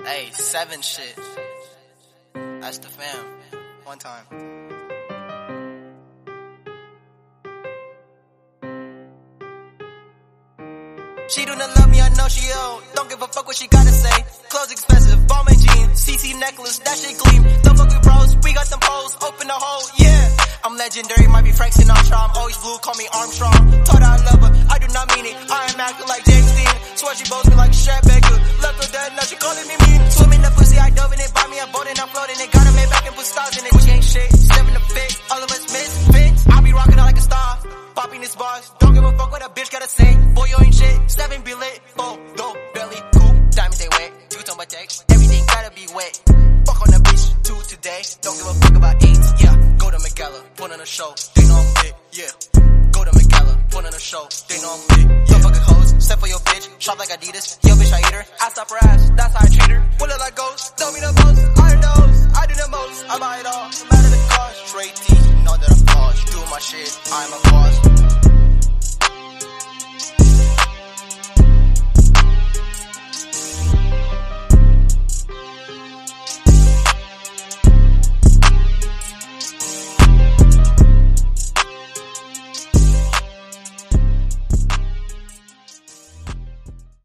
Hey, 7 shit. That's the fam. One time. She do not love me, I know she old. Don't give a fuck what she gotta say. Clothes expensive, bomb and jeans, CC necklace, that shit gleam. Don't fuck with bros, we got them poles, open the hole, yeah. I'm legendary, might be Frank Sinatra. I'm always blue, call me Armstrong. Told her I love her, I do not mean it. I am acting like James Dean. Swear she bows me like Shrek Baker. Left her dead, now she calling me mean. Swim in the pussy, I dove in it. Buy me a boat and I floated it. Got a man back and put stars in it. Which ain't shit, step in the fit. All of us misfits. I be rocking out like a star. Popping this bars, don't give a fuck what a bitch gotta say. Boy, you ain't shit, 7 be lit. Oh, go, belly, cool, diamonds they wet. 2-tone by text, everything gotta be wet. Fuck on the bitch, 2 today. Don't give a fuck about 8, yeah. Go to Miguela, put on a show, they know I'm lit, yeah. Go to Miguela, put on a show, they know I'm lit. Yeah. Don't fuck with hoes, except for your bitch, shop like Adidas. Yo, bitch, I eat her, I stop her ass, that's how I treat her. What look like ghosts, tell me the most, I knows, I do the most, I buy it all, no matter the cost. Straight teeth, know that I'm boss, doing my shit, I'm a boss.